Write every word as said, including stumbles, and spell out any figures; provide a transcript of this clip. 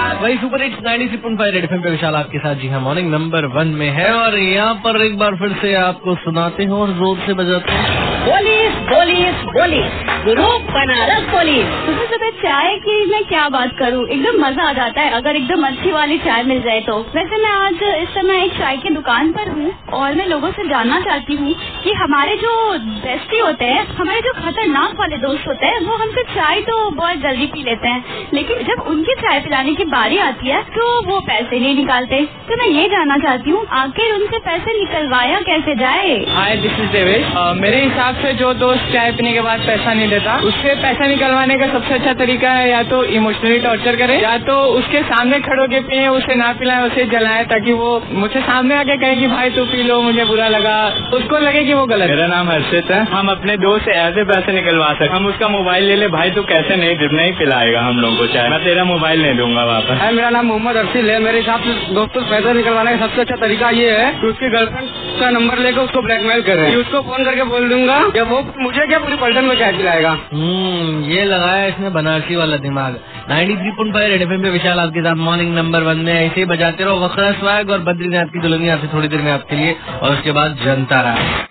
वही super hits ninety three point five Red FM पे विशाल आपके साथ। जी हाँ, मॉर्निंग नंबर वन में है और यहाँ पर एक बार फिर से आपको सुनाते हैं और जोर से बजाते हैं। Police police police group Banaras police. सुबह सुबह चाय की मैं क्या बात करूँ, एकदम मजा आ जाता है अगर एकदम अच्छी वाली चाय मिल जाए तो। वैसे मैं आज इस समय एक चाय की दुकान पर हूँ और मैं लोगों से जानना चाहती हूँ कि हमारे जो बेस्टी होते हैं, हमारे जो खतरनाक वाले दोस्त होते हैं, वो हमसे चाय तो बहुत जल्दी पी लेते हैं, लेकिन जब उनकी चाय पिलाने की बारी आती है तो वो पैसे नहीं निकालते। तो मैं ये जानना चाहती हूँ आखिर उनसे पैसे निकलवाया कैसे जाए। Hi, this is Devesh. मेरे हिसाब से जो दोस्त चाय पीने के बाद पैसा नहीं देता, उससे पैसा निकलवाने का सबसे अच्छा तरीका है या तो इमोशनली टॉर्चर करे या तो उसके सामने खड़ो के पिए, उसे ना पिलाए, उसे जलाए, ताकि वो मुझे सामने आके कहे कि भाई तू पी लो, मुझे बुरा लगा, उसको लगे कि वो गलत। मेरा नाम हर्षित है। हम अपने दोस्त से ऐसे पैसे निकलवा सकते, हम उसका मोबाइल ले ले, भाई तू कैसे नहीं नहीं पिलाएगा हम लोगों को चाय, मैं तेरा मोबाइल नहीं दूंगा वापस। मेरा नाम मोहम्मद अर्शिल है। मेरे हिसाब से दोस्तों से पैसा निकलवाने का सबसे अच्छा तरीका ये है कि उसकी गर्लफ्रेंड का नंबर लेकर उसको ब्लैकमेल करे। उसको फोन करके बोल दूंगा कि वो मुझे क्या पूरी पलटन में चाय पिलाएगा। हम्म ये लगाया इसने बनारसी वाला दिमाग। Ninety three point five Red FM पे विशाल आपके साथ मॉर्निंग नंबर वन में ऐसे ही बजाते रहो। वखरा स्वैग और बद्रीनाथ की दुल्हनिया से थोड़ी देर में आपके लिए और उसके बाद जनता राय।